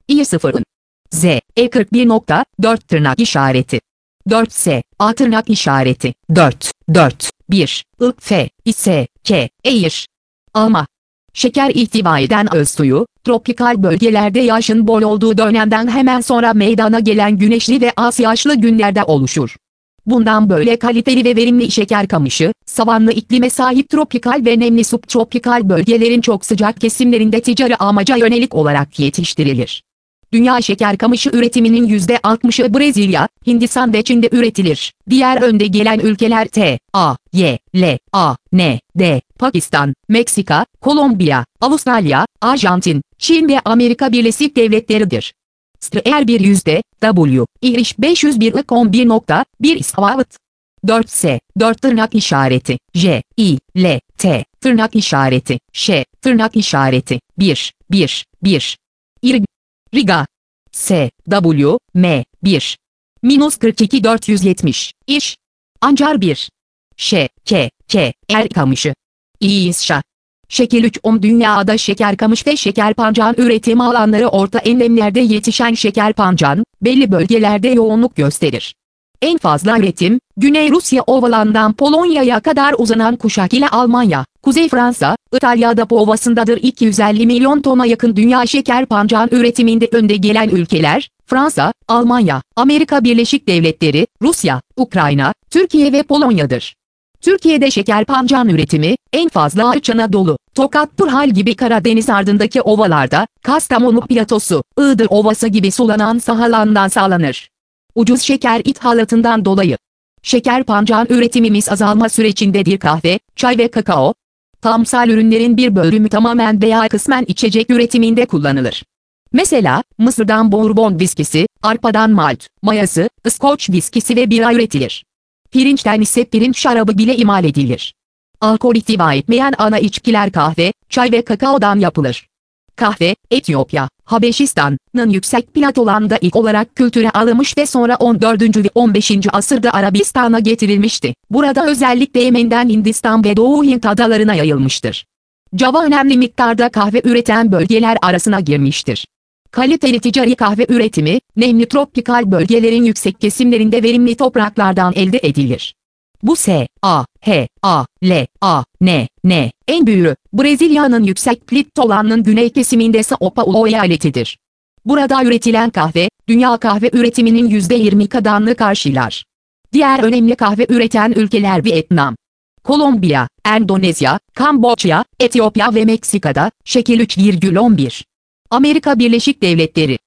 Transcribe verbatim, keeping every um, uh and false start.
İ sıfırın. Z, E kırk bir nokta dört tırnak işareti. dört S, A tırnak işareti. dört, dört, bir, I, F, I, S, K, Eğir. Alma. Şeker ihtiva eden öz suyu, tropikal bölgelerde yağışın bol olduğu dönemden hemen sonra meydana gelen güneşli ve az yağışlı günlerde oluşur. Bundan böyle kaliteli ve verimli şeker kamışı, savanlı iklime sahip tropikal ve nemli subtropikal bölgelerin çok sıcak kesimlerinde ticari amaca yönelik olarak yetiştirilir. Dünya şeker kamışı üretiminin yüzde altmışı Brezilya, Hindistan ve Çin'de üretilir. Diğer önde gelen ülkeler T, A, Y, L, A, N, D, Pakistan, Meksika, Kolombiya, Avustralya, Arjantin, Çin ve Amerika Birleşik Devletleri'dir. Str bir yüzde, W, İhriş beş yüz bir I on bir nokta bir İsvavat. dört S, dört tırnak işareti, J, I, L, T, tırnak işareti, Ş, tırnak işareti, bir, bir, bir. İr, Riga. S, W, M, bir. Minus kırk iki dört yüz yetmiş, İş. Ancar bir. Ş, K, K, Er kamışı. İşşa. Şekil üç on dünyada şeker kamış ve şeker pancan üretim alanları orta enlemlerde yetişen şeker pancan, belli bölgelerde yoğunluk gösterir. En fazla üretim, Güney Rusya ovalarından Polonya'ya kadar uzanan kuşak ile Almanya, Kuzey Fransa, İtalya'da Ovası'ndadır. iki yüz elli milyon tona yakın dünya şeker pancan üretiminde önde gelen ülkeler, Fransa, Almanya, Amerika Birleşik Devletleri, Rusya, Ukrayna, Türkiye ve Polonya'dır. Türkiye'de şeker pancan üretimi, en fazla İç Anadolu, Tokat, Turhal gibi Karadeniz ardındaki ovalarda, Kastamonu platosu, Iğdır Ovası gibi sulanan sahalardan sağlanır. Ucuz şeker ithalatından dolayı şeker pancan üretimimiz azalma sürecindedir. Kahve, çay ve kakao, tamsal ürünlerin bir bölümü tamamen veya kısmen içecek üretiminde kullanılır. Mesela, Mısır'dan bourbon viskisi, arpadan malt, mayası, İskoç viskisi ve bira üretilir. Pirinçten ise pirinç şarabı bile imal edilir. Alkol ihtiva etmeyen ana içkiler kahve, çay ve kakaodan yapılır. Kahve, Etiyopya, Habeşistan'ın yüksek platolarında ilk olarak kültüre alınmış ve sonra on dördüncü ve on beşinci asırda Arabistan'a getirilmişti. Burada özellikle Yemen'den Hindistan ve Doğu Hint adalarına yayılmıştır. Java önemli miktarda kahve üreten bölgeler arasına girmiştir. Kaliteli ticari kahve üretimi, nemli tropikal bölgelerin yüksek kesimlerinde verimli topraklardan elde edilir. Bu S, A, H, A, L, A, N, N, en büyüğü, Brezilya'nın yüksek platolarının güney kesiminde São Paulo eyaletidir. Burada üretilen kahve, dünya kahve üretiminin yüzde yirmi kadarını karşılar. Diğer önemli kahve üreten ülkeler Vietnam, Kolombiya, Endonezya, Kamboçya, Etiyopya ve Meksika'da, şekil üç virgül on bir. Amerika Birleşik Devletleri.